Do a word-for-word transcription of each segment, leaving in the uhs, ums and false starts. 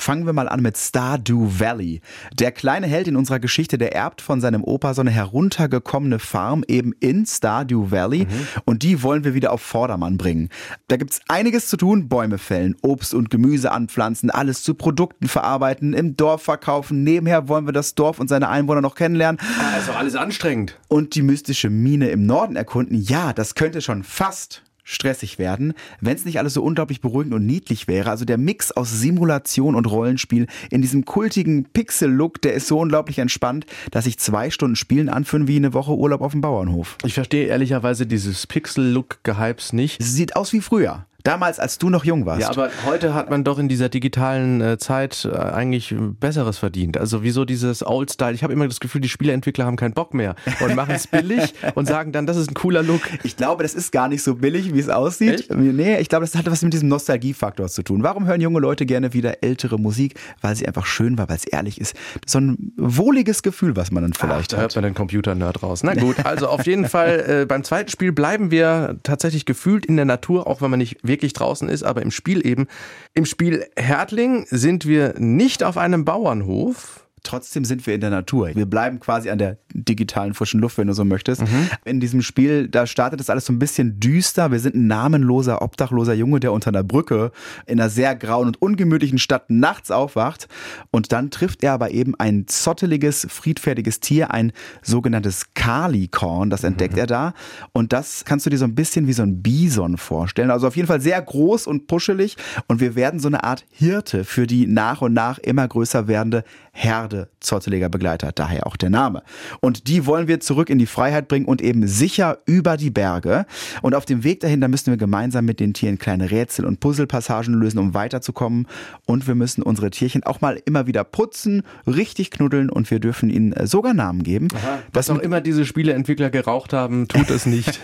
Fangen wir mal an mit Stardew Valley. Der kleine Held in unserer Geschichte, der erbt von seinem Opa so eine heruntergekommene Farm eben in Stardew Valley mhm. und die wollen wir wieder auf Vordermann bringen. Da gibt's einiges zu tun, Bäume fällen, Obst und Gemüse anpflanzen, alles zu Produkten verarbeiten, im Dorf verkaufen. Nebenher wollen wir das Dorf und seine Einwohner noch kennenlernen. Ah, ist doch alles anstrengend. Und die mystische Mine im Norden erkunden. Ja, das könnte schon fast stressig werden, wenn es nicht alles so unglaublich beruhigend und niedlich wäre. Also der Mix aus Simulation und Rollenspiel in diesem kultigen Pixel-Look, der ist so unglaublich entspannt, dass sich zwei Stunden Spielen anfühlen wie eine Woche Urlaub auf dem Bauernhof. Ich verstehe ehrlicherweise dieses Pixel-Look-Gehypes nicht. Es sieht aus wie früher. Damals, als du noch jung warst. Ja, aber heute hat man doch in dieser digitalen äh, Zeit äh, eigentlich Besseres verdient. Also wieso dieses Old-Style? Ich habe immer das Gefühl, die Spieleentwickler haben keinen Bock mehr und machen es billig und sagen dann, das ist ein cooler Look. Ich glaube, das ist gar nicht so billig, wie es aussieht. Echt? Nee, ich glaube, das hat was mit diesem Nostalgiefaktor zu tun. Warum hören junge Leute gerne wieder ältere Musik? Weil sie einfach schön war, weil es ehrlich ist. So ein wohliges Gefühl, was man dann vielleicht Ach, da hat. hört man den Computer-Nerd raus. Na gut, also auf jeden Fall äh, beim zweiten Spiel bleiben wir tatsächlich gefühlt in der Natur, auch wenn man nicht wirklich draußen ist, aber im Spiel eben. Im Spiel Hertling sind wir nicht auf einem Bauernhof. Trotzdem sind wir in der Natur. Wir bleiben quasi an der digitalen frischen Luft, wenn du so möchtest. Mhm. In diesem Spiel, da startet das alles so ein bisschen düster. Wir sind ein namenloser, obdachloser Junge, der unter einer Brücke in einer sehr grauen und ungemütlichen Stadt nachts aufwacht. Und dann trifft er aber eben ein zotteliges, friedfertiges Tier, ein sogenanntes Kalikorn. Das entdeckt mhm. er da. Und das kannst du dir so ein bisschen wie so ein Bison vorstellen. Also auf jeden Fall sehr groß und puschelig. Und wir werden so eine Art Hirte für die nach und nach immer größer werdende Herde zotteliger Begleiter, daher auch der Name. Und die wollen wir zurück in die Freiheit bringen und eben sicher über die Berge. Und auf dem Weg dahin, da müssen wir gemeinsam mit den Tieren kleine Rätsel und Puzzlepassagen lösen, um weiterzukommen. Und wir müssen unsere Tierchen auch mal immer wieder putzen, richtig knuddeln und wir dürfen ihnen sogar Namen geben. Aha, was auch immer diese Spieleentwickler geraucht haben, tut es nicht.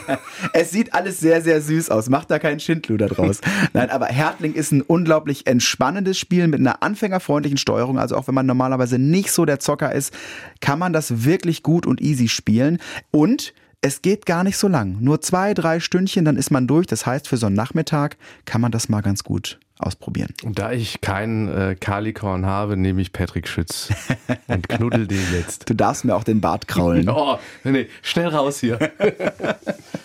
Es sieht alles sehr, sehr süß aus. Macht da keinen Schindluder draus. Nein, aber Hertling ist ein unglaublich entspannendes Spiel mit einer anfängerfreundlichen Steuerung. Also auch wenn man normalerweise nicht so der Zocker ist, kann man das wirklich gut und easy spielen. Und es geht gar nicht so lang. Nur zwei, drei Stündchen, dann ist man durch. Das heißt, für so einen Nachmittag kann man das mal ganz gut ausprobieren. Und da ich keinen äh, Kalikorn habe, nehme ich Patrick Schütz und knuddel den jetzt. Du darfst mir auch den Bart kraulen. Oh, nee, schnell raus hier.